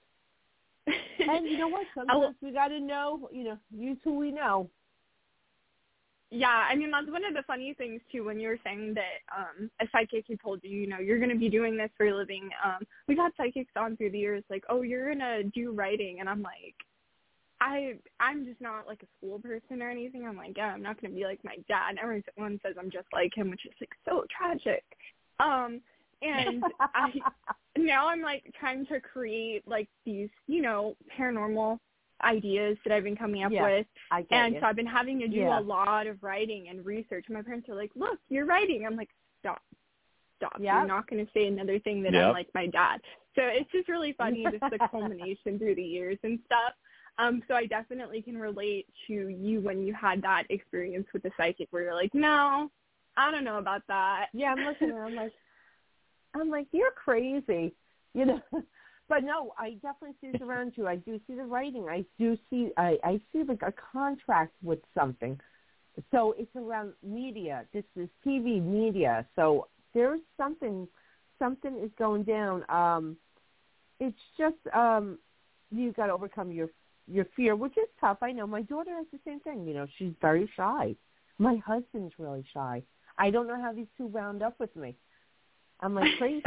And you know what? Sometimes we got to know, you know, use who we know. Yeah, I mean, that's one of the funny things, too, when you were saying that um, a psychic had told you, you know, you're going to be doing this for a living. Um, we've had psychics on through the years like, oh, you're going to do writing. And I'm like, I, I'm just not like a school person or anything. I'm like, yeah, I'm not going to be like my dad. Everyone says I'm just like him, which is like so tragic. Um, and I now I'm like trying to create like these, you know, paranormal ideas that I've been coming up yeah, with. I get and you. so I've been having to do yeah. a lot of writing and research. My parents are like, look, you're writing. I'm like, stop, stop. Yep. You're not going to say another thing that yep. I'm like my dad. So it's just really funny, just the culmination through the years and stuff. Um, so I definitely can relate to you when you had that experience with the psychic where you're like, no, I don't know about that. Yeah, I'm looking at it, I'm like, I'm like, you're crazy, you know. But no, I definitely see it around you. I do see the writing. I do see, I, I see like a contract with something. So it's around media. This is T V media. So there's something, something is going down. Um, it's just um, you got to overcome your your fear, which is tough. I know my daughter has the same thing. You know, she's very shy. My husband's really shy. I don't know how these two wound up with me. I'm like crazy.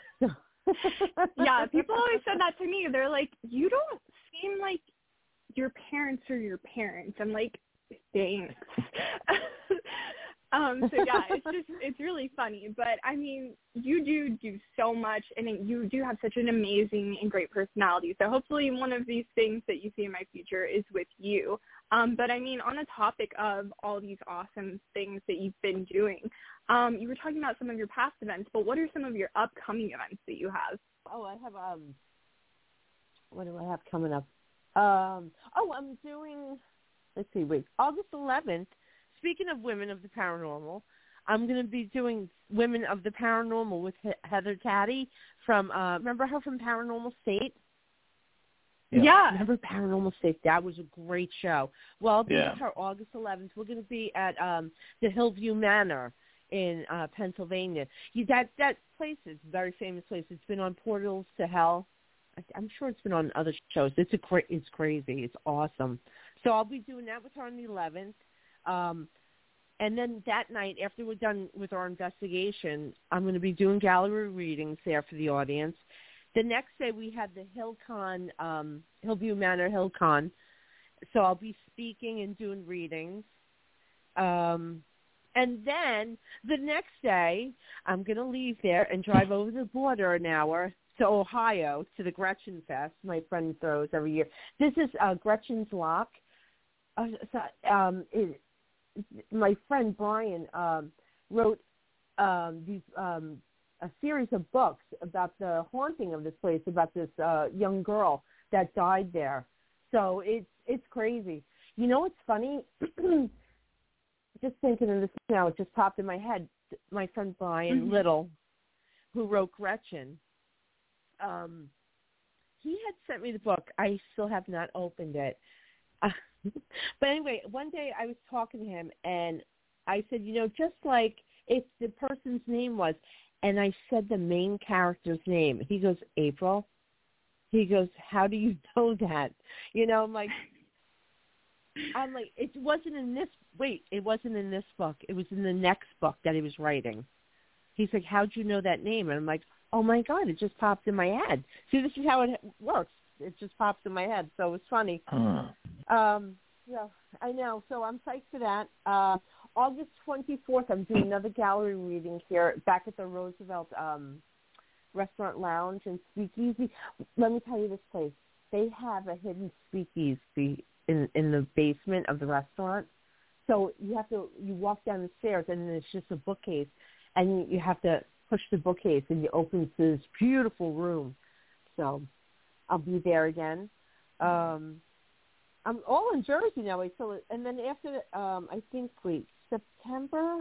Yeah, people always said that to me. They're like, you don't seem like your parents are your parents. I'm like, thanks. um, so yeah, it's just, it's really funny. But I mean, you do do so much, and you do have such an amazing and great personality. So hopefully one of these things that you see in my future is with you. Um, but I mean, on the topic of all these awesome things that you've been doing, um, you were talking about some of your past events, but what are some of your upcoming events that you have? Oh, I have, um, what do I have coming up? Um, oh, I'm doing, let's see, wait, August eleventh, speaking of Women of the Paranormal, I'm going to be doing Women of the Paranormal with He- Heather Taddy from, uh, remember her from Paranormal State? Yeah. yeah. Remember Paranormal State? That was a great show. Well, I'll be yeah. with her August eleventh. We're going to be at um, the Hillview Manor in uh, Pennsylvania. You, that that place is a very famous place. It's been on Portals to Hell. I, I'm sure it's been on other shows. It's a cra- it's crazy. It's awesome. So I'll be doing that with her on the eleventh. Um, and then that night, after we're done with our investigation, I'm going to be doing gallery readings there for the audience. The next day we had the HillCon, um, Hillview Manor HillCon. So I'll be speaking and doing readings. Um, and then the next day I'm going to leave there and drive over the border an hour to Ohio to the Gretchen Fest my friend throws every year. This is uh, Gretchen's Lock. Uh, so, um, it, my friend Brian um, wrote um, these um, a series of books about the haunting of this place, about this uh, young girl that died there. So it's it's crazy. You know what's funny? Just thinking of this now, it just popped in my head. My friend Brian mm-hmm. Little, who wrote Gretchen, um, he had sent me the book. I still have not opened it. Uh, but anyway, one day I was talking to him, and I said, you know, just like if the person's name was, and I said the main character's name. He goes, April. He goes, how do you know that? You know, I'm like, I'm like, it wasn't in this, wait, it wasn't in this book. It was in the next book that he was writing. He's like, how'd you know that name? And I'm like, oh, my God, it just popped in my head. See, this is how it works. It just pops in my head. So it's funny. Huh. Um, yeah, I know. So I'm psyched for that. Uh, August twenty-fourth, I'm doing another gallery reading here back at the Roosevelt um, Restaurant Lounge and Speakeasy. Let me tell you this place. They have a hidden speakeasy in, in the basement of the restaurant. So you have to, you walk down the stairs and then it's just a bookcase and you, you have to push the bookcase and you open to this beautiful room. So I'll be there again. Um, I'm all in Jersey now. So, and then after, um, I think, wait, September,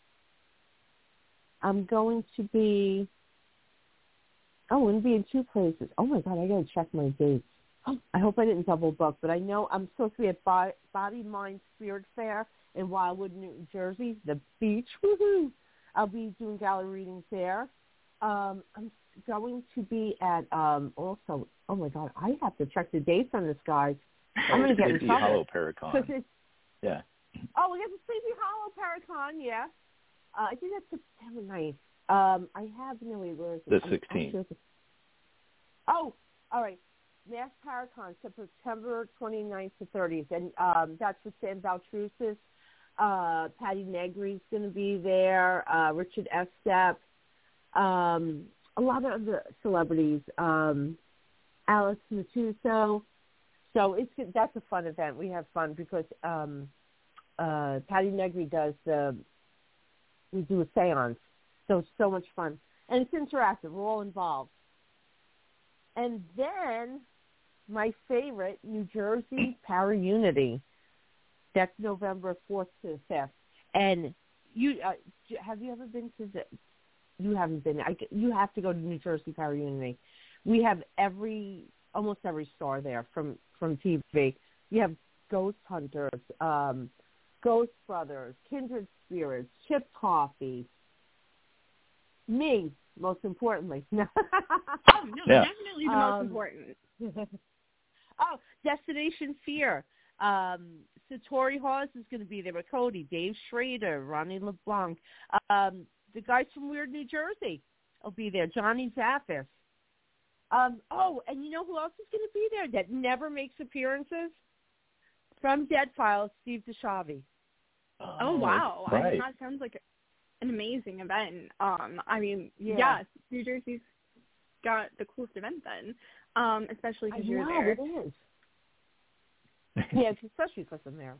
I'm going to be, oh, I'm going to be in two places. Oh, my God, I got to check my dates. Oh, I hope I didn't double book, but I know I'm supposed to be at Body, Body Mind Spirit Fair in Wildwood, New Jersey, the beach. Woohoo! I'll be doing gallery readings there. Um, I'm going to be at, um, also, oh, my God, I have to check the dates on this, guys. I'm going to get in trouble. Hollow Paracon. It's, yeah. Oh, we got the Sleepy Hollow Paracon, yeah. Uh, I think that's September ninth. Um, I have no way. Where is it? The sixteenth. Oh, all right. Mass Paracon, September twenty-ninth to thirtieth, and um, that's with Sam Baltrusis. Uh, Patty Negri's going to be there. Uh, Richard Estep. Um, a lot of other celebrities. Um, Alex Matuso. So it's that's a fun event. We have fun because um, uh, Patty Negri does the. We do a seance, so it's so much fun, and it's interactive. We're all involved. And then my favorite, New Jersey Para-Unity. That's November fourth to the fifth. And you uh, have you ever been to the? You haven't been. I, you have to go to New Jersey Para-Unity. We have every, almost every star there from, from T V. You have Ghost Hunters, um, Ghost Brothers, Kindred Spirits, Chip Coffey, me, most importantly. Oh, no, yeah. definitely the um, most important. Oh, Destination Fear. Um, Satori Hawes is going to be there with Cody, Dave Schrader, Ronnie LeBlanc. Um, the guys from Weird New Jersey will be there, Johnny Zaffis. Um, oh, and you know who else is going to be there that never makes appearances? From Dead Files, Steve DeShavi. Oh, oh wow. Right. I mean, that sounds like an amazing event. Um, I mean, yeah, yeah New Jersey's got the coolest event then, um, especially because you're know, there. It is. Yeah, especially because I'm there.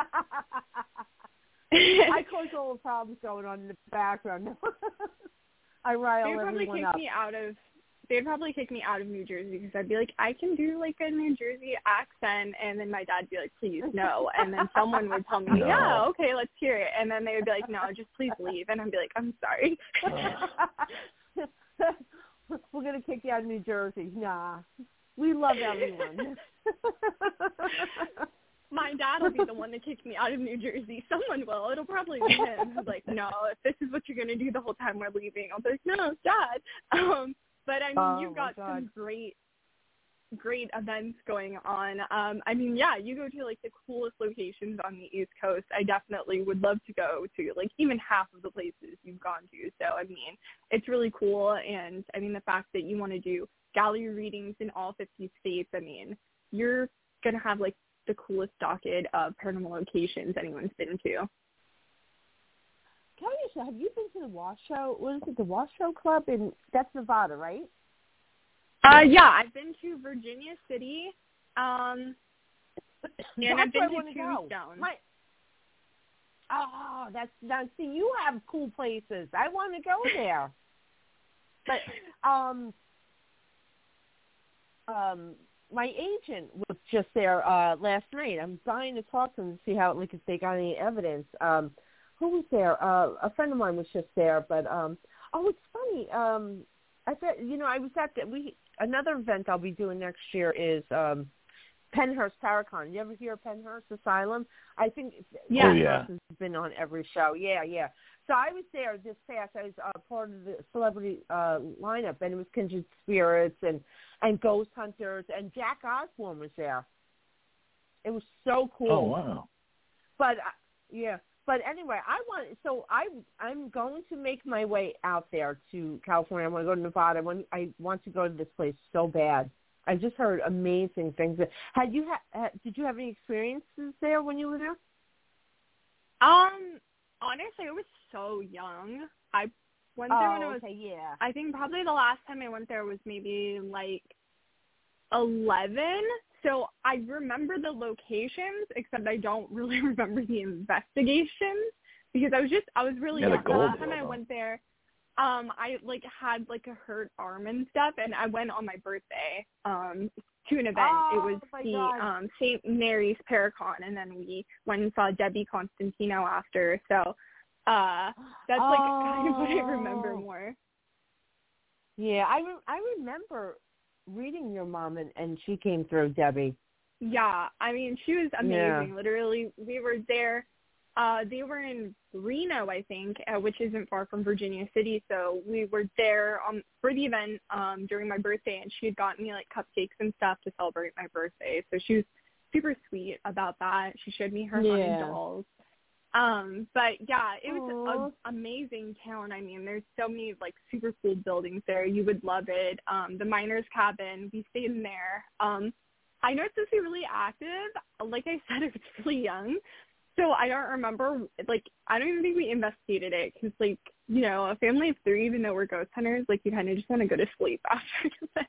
I cause all the problems going on in the background. I rile They'd probably everyone kick up. me out of. They'd probably kick me out of New Jersey because I'd be like, I can do like a New Jersey accent, and then my dad'd be like, please no, and then someone would tell me, No. yeah, okay, let's hear it, and then they would be like, no, just please leave, and I'd be like, I'm sorry. We're gonna kick you out of New Jersey. Nah, we love everyone. My dad will be the one that kicks me out of New Jersey. Someone will. It'll probably be him. He's like, no, if this is what you're going to do the whole time we're leaving. I'll be like, no, Dad. Um, but, I mean, oh, you've got God. some great, great events going on. Um, I mean, yeah, you go to, like, the coolest locations on the East Coast. I definitely would love to go to, like, even half of the places you've gone to. So, I mean, it's really cool. And, I mean, the fact that you want to do gallery readings in all fifty states, I mean, you're going to have, like, the coolest docket of paranormal locations anyone's been to. Can I just, have you been to the Washoe? What is it, the Washoe Club? In that's Nevada, right? Uh, yeah, I've been to Virginia City, um, and I've been to Tombstone. My, oh, that's now. See, you have cool places. I want to go there. But um, um. my agent was just there uh, last night. I'm dying to talk to them to see how, like, if they got any evidence. Um, who was there? Uh, a friend of mine was just there, but um, oh, it's funny. Um, I thought, you know, I was at the, we another event I'll be doing next year is um, Pennhurst Paracon. You ever hear of Pennhurst Asylum? I think yeah. Oh, yeah. has been on every show. Yeah, yeah. So I was there this past. I was uh, part of the celebrity uh, lineup, and it was Kindred Spirits and, and Ghost Hunters, and Jack Osbourne was there. It was so cool. Oh, wow. But, uh, yeah. But anyway, I want so I I'm going to make my way out there to California. I want to go to Nevada. I want I want to go to this place so bad. I just heard amazing things. Had you ha- did you have any experiences there when you were there? Um, honestly, I was so young. I went there oh, when I was. Okay, yeah. I think probably the last time I went there was maybe like eleven. So I remember the locations, except I don't really remember the investigations because I was just I was really yeah, young. The, the last time I went there, um, I like had like a hurt arm and stuff, and I went on my birthday um to an event. Oh, it was my the God. um Saint Mary's Paracon, and then we went and saw Debbie Constantino after. So uh, that's like oh. kind of what I remember more. Yeah, I re- I remember reading your mom, and, and she came through, Debbie. Yeah, I mean, she was amazing. Yeah. Literally, we were there. Uh, they were in Reno, I think, uh, which isn't far from Virginia City. So we were there um, for the event um, during my birthday, and she had gotten me like cupcakes and stuff to celebrate my birthday. So she was super sweet about that. She showed me her yeah. haunted dolls. Um, but yeah, it was an amazing town. I mean, there's so many like super cool buildings there. You would love it. Um, the miners' cabin, we stayed in there. Um, I know it's supposed to be really active. Like I said, it was really young. So I don't remember, like, I don't even think we investigated it because, like, you know, a family of three, even though we're ghost hunters, like, you kind of just want to go to sleep after.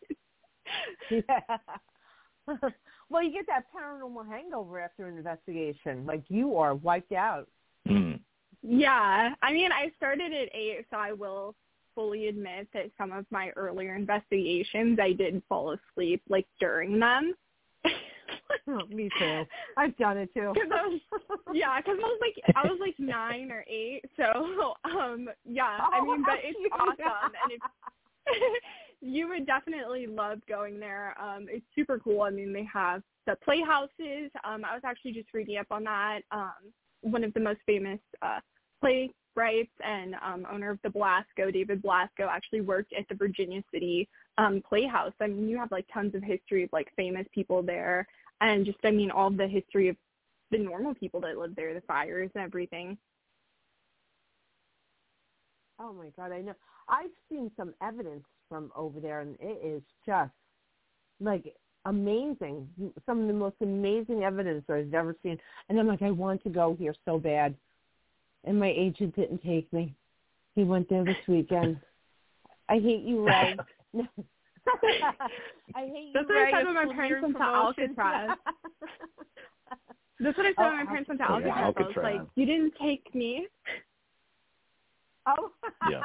Yeah. Well, you get that paranormal hangover after an investigation. Like, you are wiped out. Mm. Yeah. I mean, I started at eight, so I will fully admit that some of my earlier investigations, I did fall asleep, like, during them. Oh, me too. I've done it too. Cause I was, yeah, because I was like I was like nine or eight. So um, yeah, oh, I mean, but it's awesome, and it's, you would definitely love going there. Um, it's super cool. I mean, they have the playhouses. Um, I was actually just reading up on that. Um, one of the most famous uh, playwrights and um, owner of the Belasco, David Belasco, actually worked at the Virginia City um, Playhouse. I mean, you have like tons of history of like famous people there. And just, I mean, all the history of the normal people that live there, the fires and everything. Oh, my God, I know. I've seen some evidence from over there, and it is just, like, amazing. Some of the most amazing evidence I've ever seen. And I'm like, I want to go here so bad. And my agent didn't take me. He went there this weekend. I hate you, Ray. I hate That's you, what Ray. I said when my parents went to Alcatraz. That's what I said oh, when my parents went to Alcatraz. Alcatraz. I was like, you didn't take me. Oh. Yeah.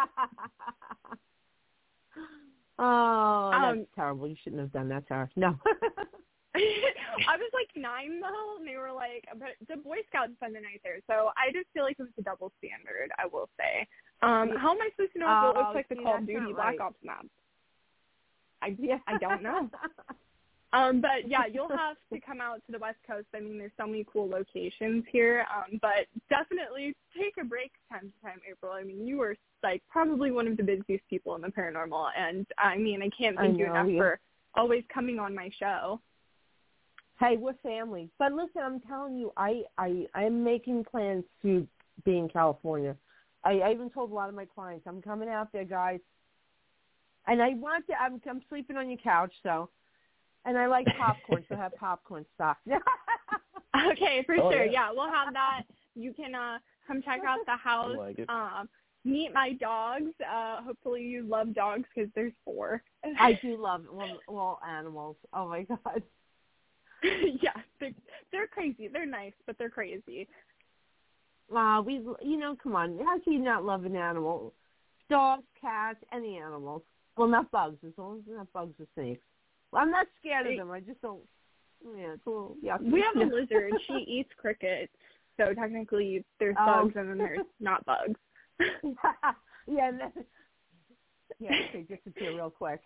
Oh, that's um, terrible. You shouldn't have done that to her. No. I was like nine though, and they were like, but the Boy Scouts spend the night there, so I just feel like it was a double standard. I will say. Um, how am I supposed to know if it looks like the see, Call of Duty Black right. Ops map? I yeah, I don't know. um, but yeah, you'll have to come out to the West Coast. I mean, there's so many cool locations here. Um, but definitely take a break time to time, April. I mean, you are like probably one of the busiest people in the paranormal, and I mean, I can't thank I you know, enough yeah. for always coming on my show. Hey, we're family. But listen, I'm telling you, I I I'm making plans to be in California. I, I even told a lot of my clients, I'm coming out there, guys. And I want to, I'm, I'm sleeping on your couch, so. And I like popcorn, so I have popcorn stock. Okay, for oh, sure. Yeah. Yeah, we'll have that. You can uh, come check out the house. I like it. Um, meet my dogs. Uh, hopefully you love dogs because there's four. I do love well, well animals. Oh, my God. Yeah, they're, they're crazy. They're nice, but they're crazy. Uh, we, you know, come on. How can you not love an animal? Dogs, cats, any animals. Well, not bugs, as long as they're not bugs or snakes. Well, I'm not scared of them. I just don't, yeah, it's a little yucky. We have a lizard. She eats crickets. So technically there's Oh. bugs and then there's not bugs. Yeah, and then, yeah, they disappear real quick.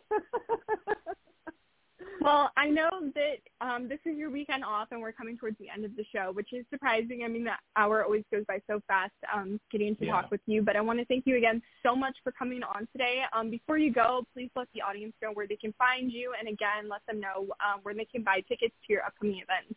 Well, I know that um, this is your weekend off, and we're coming towards the end of the show, which is surprising. I mean, the hour always goes by so fast um, getting to Yeah. talk with you. But I want to thank you again so much for coming on today. Um, before you go, please let the audience know where they can find you, and again, let them know um, where they can buy tickets to your upcoming events.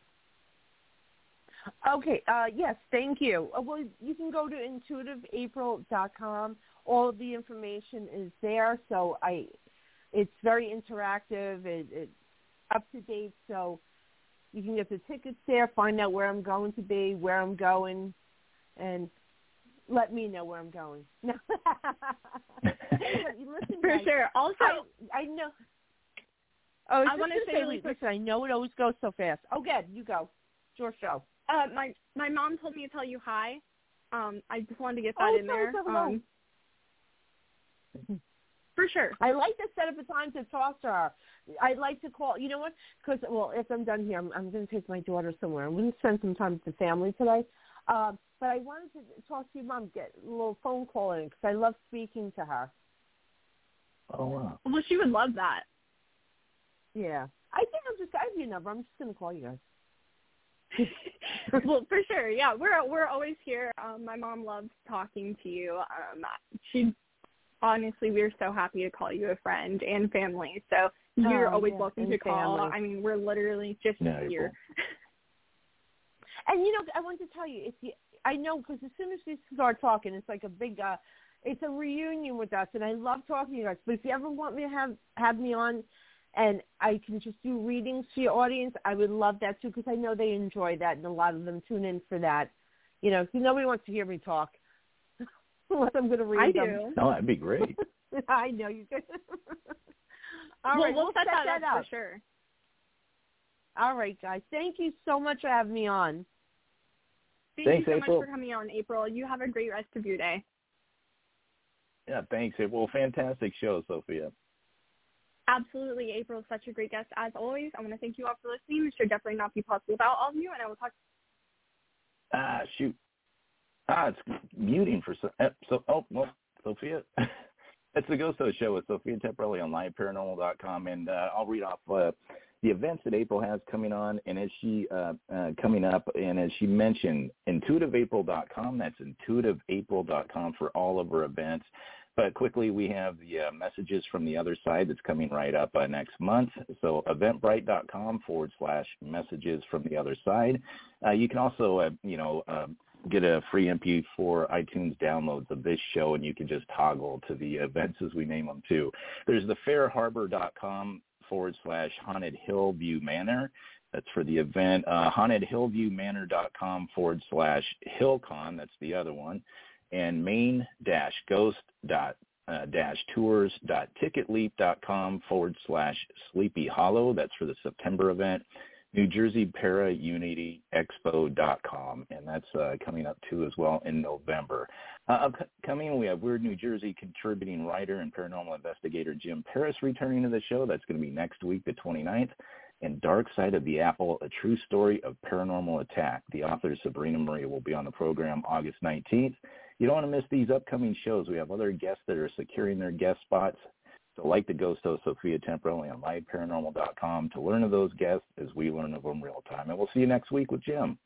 Okay, uh, yes, thank you. Uh, well, you can go to intuitive april dot com. All of the information is there, so I, it's very interactive. It, it's up to date, so you can get the tickets there, find out where I'm going to be, where I'm going, and let me know where I'm going. Listen, For guys, sure. Also, I, I know. Oh, I want to say really quick. Listen, I know it always goes so fast. Oh, good, you go. It's your show. Uh, my my mom told me to tell you hi. Um, I just wanted to get that oh, in there. So Um, for sure. I like to set up a time to talk to her. I'd like to call. You know what? Because well, if I'm done here, I'm, I'm going to take my daughter somewhere. I'm going to spend some time with the family today. Um, but I wanted to talk to your mom, get a little phone call in because I love speaking to her. Oh wow. Well, she would love that. Yeah, I think I'll just I have your number. I'm just going to call you guys. Well, for sure, yeah, we're we're always here. Um, my mom loves talking to you. Um, she honestly, we're so happy to call you a friend and family. So you're oh, always yeah, welcome and to call. family. I mean, we're literally just Yeah, here. And you know, I want to tell you, if you, I know because as soon as we start talking, it's like a big, uh, it's a reunion with us, and I love talking to you guys. But if you ever want me to have have me on, and I can just do readings to your audience, I would love that too, because I know they enjoy that, and a lot of them tune in for that. You know, nobody wants to hear me talk unless I'm going to read I them. do. No, that'd be great. I know you do. All well, right, we'll, we'll set, set that, that up up for sure. All right, guys. Thank you so much for having me on. Thank Thanks, you so April. much for coming on, April. You have a great rest of your day. Yeah, thanks, April. Fantastic show, Sophia. Absolutely. April is such a great guest, as always. I want to thank you all for listening. This should definitely not be possible without all of you, and I will talk. Ah, shoot. Ah, it's muting for so. so oh, well, Sophia. It's the Ghost Host Show with Sophia Temporelli on live paranormal dot com, and uh, I'll read off uh, the events that April has coming on, and as she uh, uh, coming up, and as she mentioned, intuitive april dot com. That's intuitive april dot com for all of her events. But quickly, we have the uh, messages from the other side that's coming right up uh, next month. So eventbrite.com forward slash messages from the other side. Uh, you can also, uh, you know, uh, get a free M P four iTunes downloads of this show, and you can just toggle to the events as we name them too. There's the fairharbor.com forward slash haunted hillview manor. That's for the event. Uh, haunted hillview manor dot com forward slash hillcon. That's the other one. And main dash ghost dot dash tours dot ticketleap.com forward slash Sleepy Hollow. That's for the September event. New Jersey Para Unity Expo dot com, and that's uh, coming up too as well in November. Uh, upcoming, we have Weird New Jersey contributing writer and paranormal investigator Jim Paris returning to the show. That's going to be next week, the twenty-ninth. And Dark Side of the Apple, A True Story of Paranormal Attack. The author, Sabrina Marie, will be on the program August nineteenth. You don't want to miss these upcoming shows. We have other guests that are securing their guest spots. So like the Ghost Host, Sophia Temporelli on live paranormal dot com to learn of those guests as we learn of them real time. And we'll see you next week with Jim.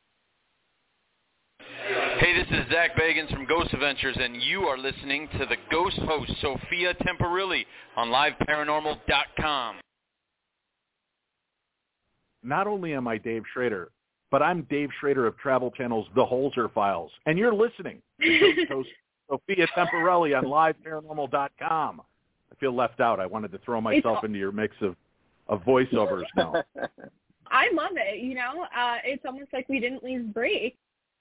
Hey, this is Zach Bagans from Ghost Adventures, and you are listening to the Ghost Host, Sophia Temporelli on live paranormal dot com. Not only am I Dave Schrader, but I'm Dave Schrader of Travel Channel's The Holzer Files, and you're listening to Ghost Host Sophia Temporelli on live paranormal dot com. I feel left out. I wanted to throw myself It's, into your mix of, of voiceovers now. I love it. You know, uh, it's almost like we didn't leave break.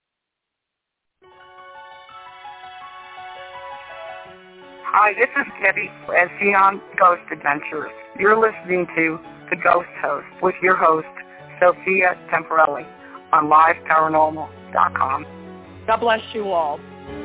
Hi, this is Debbie as on Ghost Adventures. You're listening to The Ghost Host with your host, Sophia Temporelli, on live paranormal dot com. God bless you all.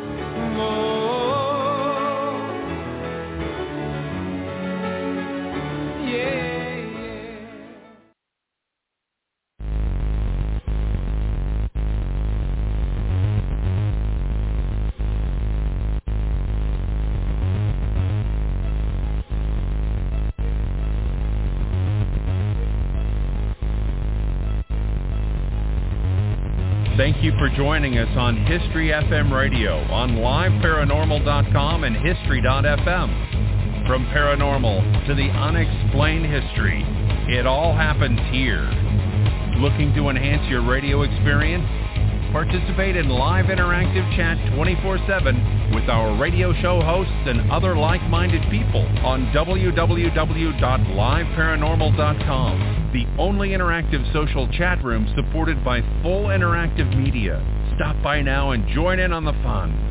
Thank you for joining us on History F M Radio on live paranormal dot com and history dot f m. From paranormal to the unexplained history, it all happens here. Looking to enhance your radio experience? Participate in live interactive chat twenty-four seven with our radio show hosts and other like-minded people on w w w dot live paranormal dot com, the only interactive social chat room supported by full interactive media. Stop by now and join in on the fun.